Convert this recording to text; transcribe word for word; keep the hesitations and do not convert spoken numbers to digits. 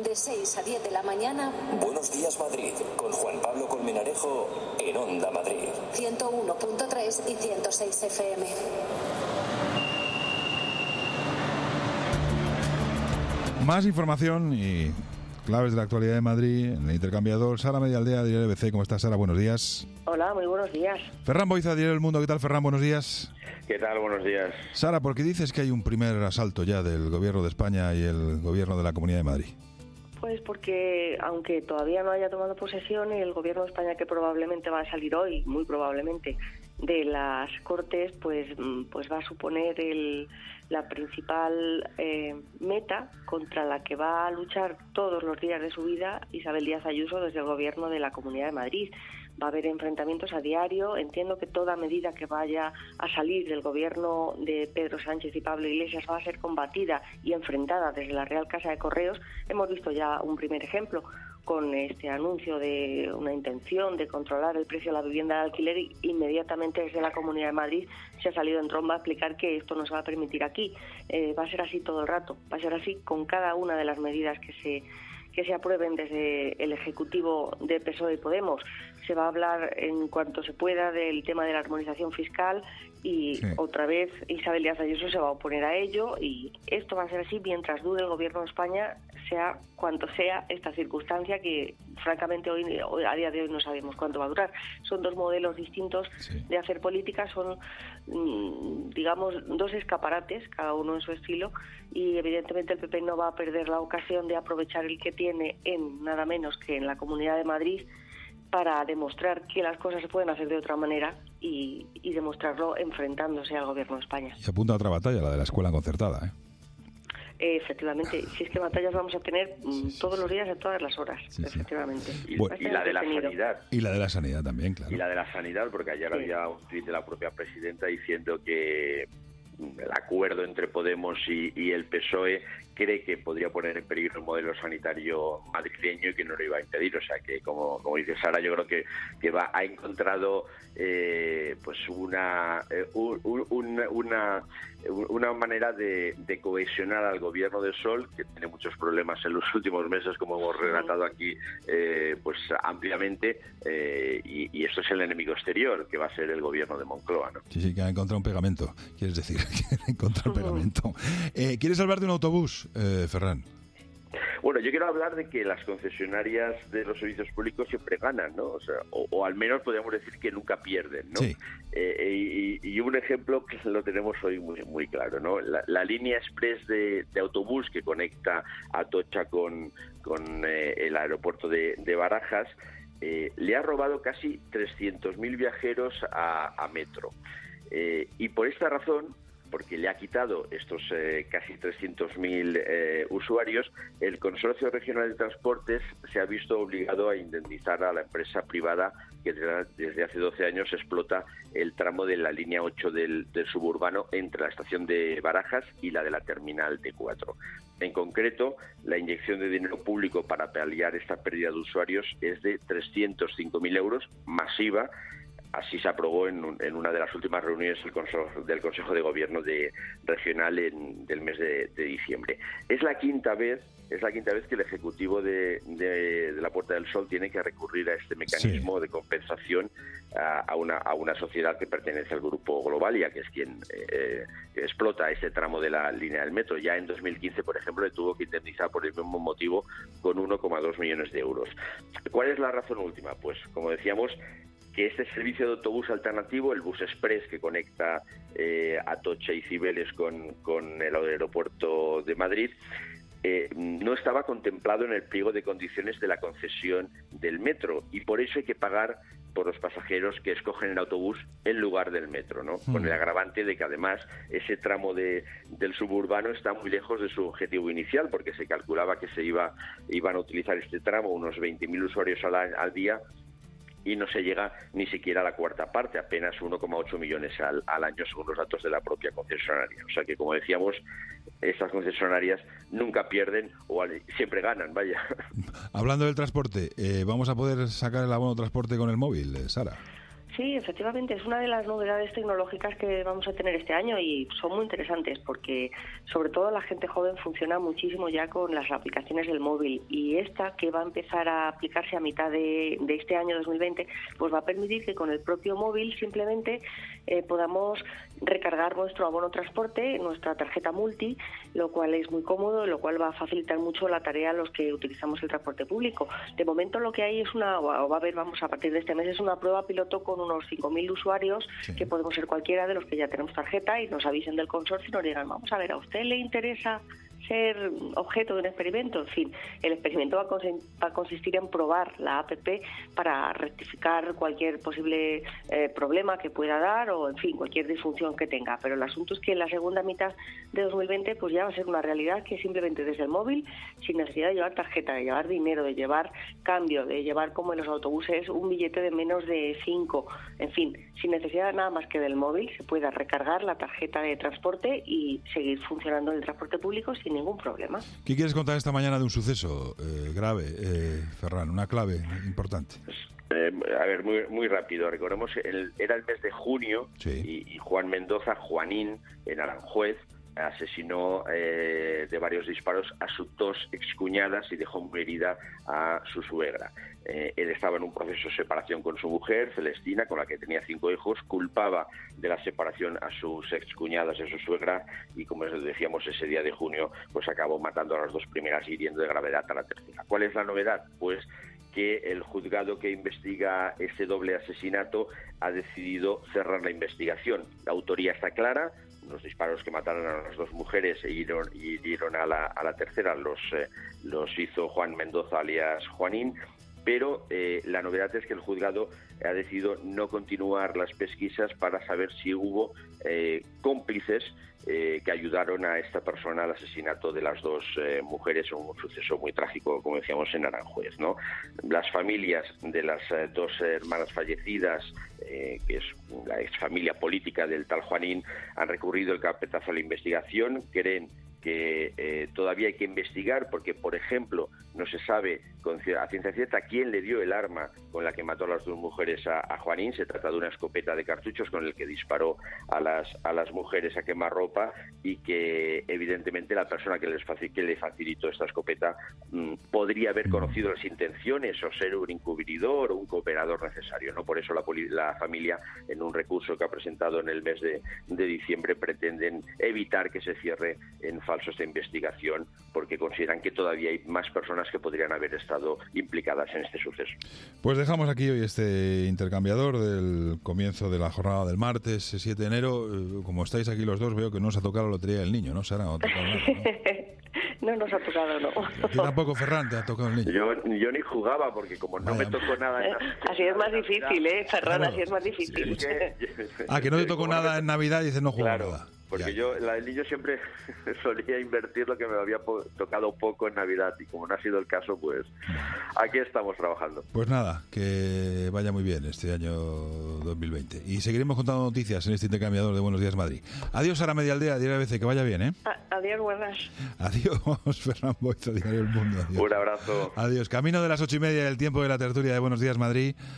De seis a diez de la mañana. Buenos días Madrid, con Juan Pablo Colmenarejo en Onda Madrid. ciento uno punto tres y ciento seis F M. Más información y claves de la actualidad de Madrid en el intercambiador. Sara Medialdea, Diario B C. ¿Cómo estás, Sara? Buenos días. Hola, muy buenos días. Ferran Boiza, Diario El Mundo. ¿Qué tal, Ferran? Buenos días. ¿Qué tal? Buenos días. Sara, ¿por qué dices que hay un primer asalto ya del Gobierno de España y el Gobierno de la Comunidad de Madrid? Pues porque, aunque todavía no haya tomado posesión, el Gobierno de España, que probablemente va a salir hoy, muy probablemente, de las Cortes, pues, pues va a suponer el, la principal eh, meta contra la que va a luchar todos los días de su vida Isabel Díaz Ayuso desde el Gobierno de la Comunidad de Madrid. Va a haber enfrentamientos a diario. Entiendo que toda medida que vaya a salir del gobierno de Pedro Sánchez y Pablo Iglesias va a ser combatida y enfrentada desde la Real Casa de Correos. Hemos visto ya un primer ejemplo con este anuncio de una intención de controlar el precio de la vivienda de alquiler, y inmediatamente desde la Comunidad de Madrid se ha salido en tromba a explicar que esto no se va a permitir aquí. Eh, va a ser así todo el rato, va a ser así con cada una de las medidas que se que se aprueben desde el Ejecutivo de P S O E y Podemos. Se va a hablar en cuanto se pueda del tema de la armonización fiscal y sí. Otra vez Isabel Díaz Ayuso se va a oponer a ello, y esto va a ser así mientras dude el Gobierno de España, sea cuanto sea esta circunstancia que francamente hoy, hoy a día de hoy no sabemos cuánto va a durar. Son dos modelos distintos sí. de hacer política, son digamos dos escaparates, cada uno en su estilo, y evidentemente el P P no va a perder la ocasión de aprovechar el que tiene en nada menos que en la Comunidad de Madrid para demostrar que las cosas se pueden hacer de otra manera y, y demostrarlo enfrentándose al Gobierno de España. Y apunta a otra batalla, la de la escuela concertada, ¿eh? Eh, efectivamente, si es que batallas vamos a tener sí, sí, todos los días, a todas las horas, sí, efectivamente. Sí. Y, bueno, y la de la sanidad. Y la de la sanidad también, claro. Y la de la sanidad, porque ayer sí. había un tuit de la propia presidenta diciendo que el acuerdo entre Podemos y, y el P S O E cree que podría poner en peligro el modelo sanitario madrileño y que no lo iba a impedir. O sea que, como, como dice Sara, yo creo que, que va, ha encontrado eh, pues una, eh, un, un, una una manera de, de cohesionar al gobierno del Sol, que tiene muchos problemas en los últimos meses, como hemos relatado aquí eh, pues ampliamente, eh, y, y esto es el enemigo exterior, que va a ser el gobierno de Moncloa, ¿no? Sí, sí, que ha encontrado un pegamento, quieres decir, que ha encontrado un pegamento. Eh, ¿Quieres hablar de un autobús, eh, Ferran? Bueno, yo quiero hablar de que las concesionarias de los servicios públicos siempre ganan, ¿no? O sea, o, o al menos podríamos decir que nunca pierden, ¿no? Sí. Eh, y, y un ejemplo que lo tenemos hoy muy muy claro, ¿no? La, la línea express de, de autobús que conecta Atocha con, con eh, el aeropuerto de, de Barajas eh, le ha robado casi trescientos mil viajeros a, a Metro. Eh, y por esta razón, porque le ha quitado estos eh, casi trescientos mil eh, usuarios, el Consorcio Regional de Transportes se ha visto obligado a indemnizar a la empresa privada que desde hace doce años explota el tramo de la línea ocho del, del suburbano entre la estación de Barajas y la de la terminal T cuatro. En concreto, la inyección de dinero público para paliar esta pérdida de usuarios es de trescientos cinco mil euros, masiva. Así se aprobó en, en una de las últimas reuniones del Consejo, del Consejo de Gobierno de, regional en, del mes de, de diciembre. Es la quinta vez, es la quinta vez que el Ejecutivo de, de, de la Puerta del Sol tiene que recurrir a este mecanismo sí. de compensación a, a, una, a una sociedad que pertenece al grupo Globalia, que es quien eh, explota ese tramo de la línea del metro. Ya en dos mil quince, por ejemplo, le tuvo que indemnizar por el mismo motivo con uno coma dos millones de euros. ¿Cuál es la razón última? Pues, como decíamos, que este servicio de autobús alternativo, el Bus Express, que conecta eh, Atocha y Cibeles con, con el aeropuerto de Madrid, eh, no estaba contemplado en el pliego de condiciones de la concesión del metro, y por eso hay que pagar por los pasajeros que escogen el autobús en lugar del metro, ¿no? Mm. Con el agravante de que además ese tramo de, del suburbano está muy lejos de su objetivo inicial, porque se calculaba que se iba iban a utilizar este tramo unos veinte mil usuarios al, al día, y no se llega ni siquiera a la cuarta parte, apenas uno coma ocho millones al, al año según los datos de la propia concesionaria. O sea que, como decíamos, estas concesionarias nunca pierden o al, siempre ganan, vaya. Hablando del transporte, eh, ¿vamos a poder sacar el abono transporte con el móvil, eh, Sara? Sí, efectivamente, es una de las novedades tecnológicas que vamos a tener este año y son muy interesantes porque sobre todo la gente joven funciona muchísimo ya con las aplicaciones del móvil y esta que va a empezar a aplicarse a mitad de, de este año dos mil veinte pues va a permitir que con el propio móvil simplemente eh, podamos recargar nuestro abono transporte, nuestra tarjeta multi, lo cual es muy cómodo, lo cual va a facilitar mucho la tarea a los que utilizamos el transporte público. De momento lo que hay es una, o va a haber, vamos, a partir de este mes, es una prueba piloto con unos cinco mil usuarios, sí, que podemos ser cualquiera de los que ya tenemos tarjeta y nos avisen del consorcio y nos digan, vamos a ver, ¿a usted le interesa ser objeto de un experimento? En fin, el experimento va a, cons- va a consistir en probar la app para rectificar cualquier posible eh, problema que pueda dar o, en fin, cualquier disfunción que tenga. Pero el asunto es que en la segunda mitad de dos mil veinte pues ya va a ser una realidad que simplemente desde el móvil, sin necesidad de llevar tarjeta, de llevar dinero, de llevar cambio, de llevar como en los autobuses un billete de menos de cinco, en fin, sin necesidad de nada más que del móvil, se pueda recargar la tarjeta de transporte y seguir funcionando en el transporte público sin ningún problema. ¿Qué quieres contar esta mañana de un suceso eh, grave, eh, Ferran? Una clave importante. Pues, eh, a ver, muy muy rápido. Recordemos, el, era el mes de junio, sí, y, y Juan Mendoza, Juanín, en Aranjuez, asesinó eh, de varios disparos a sus dos excuñadas y dejó muy herida a su suegra. Eh, él estaba en un proceso de separación con su mujer, Celestina, con la que tenía cinco hijos, culpaba de la separación a sus excuñadas y a su suegra y, como decíamos, ese día de junio, pues acabó matando a las dos primeras y hiriendo de gravedad a la tercera. ¿Cuál es la novedad? Pues que el juzgado que investiga ese doble asesinato ha decidido cerrar la investigación. La autoría está clara. Los disparos que mataron a las dos mujeres e hirieron, y hirieron a la, a la tercera los, eh, los hizo Juan Mendoza, alias Juanín, pero eh, la novedad es que el juzgado ha decidido no continuar las pesquisas para saber si hubo eh, cómplices eh, que ayudaron a esta persona al asesinato de las dos eh, mujeres, un suceso muy trágico, como decíamos, en Aranjuez, ¿no? Las familias de las eh, dos hermanas fallecidas, eh, que es la exfamilia política del tal Juanín, han recurrido el carpetazo a la investigación, creen que eh, todavía hay que investigar porque, por ejemplo, no se sabe con, a ciencia cierta quién le dio el arma con la que mató a las dos mujeres a, a Juanín. Se trata de una escopeta de cartuchos con el que disparó a las a las mujeres a quemarropa y que, evidentemente, la persona que, les faci- que le facilitó esta escopeta mmm, podría haber conocido las intenciones o ser un encubridor o un cooperador necesario, ¿no? Por eso la, poli- la familia, en un recurso que ha presentado en el mes de, de diciembre, pretenden evitar que se cierre en falso esta investigación porque consideran que todavía hay más personas que podrían haber estado implicadas en este suceso. Pues dejamos aquí hoy este intercambiador del comienzo de la jornada del martes, siete de enero. Como estáis aquí los dos, veo que no os ha tocado la lotería del niño, ¿no, Sara? ¿No ha tocado nada, ¿no? No nos ha tocado, no. ¿A ti tampoco, Ferran, te ha tocado el niño? Yo, yo ni jugaba porque como no Vaya. me tocó nada en Navidad... Así es más difícil, ¿eh, Ferran? Claro. Así es más difícil. Es que... Ah, que no te tocó nada en Navidad y dices no juego Claro. nada. Porque Ya. yo, la del niño, siempre solía invertir lo que me había po- tocado poco en Navidad y como no ha sido el caso, pues aquí estamos trabajando. Pues nada, que vaya muy bien este año dos mil veinte. Y seguiremos contando noticias en este intercambiador de Buenos Días Madrid. Adiós, Sara Medialdea, Diario A B C, que vaya bien, ¿eh? A- adiós, buenas. Adiós, Ferran Boizo, Diario El Mundo. Adiós. Un abrazo. Adiós. Camino de las ocho y media del tiempo de la tertulia de Buenos Días Madrid.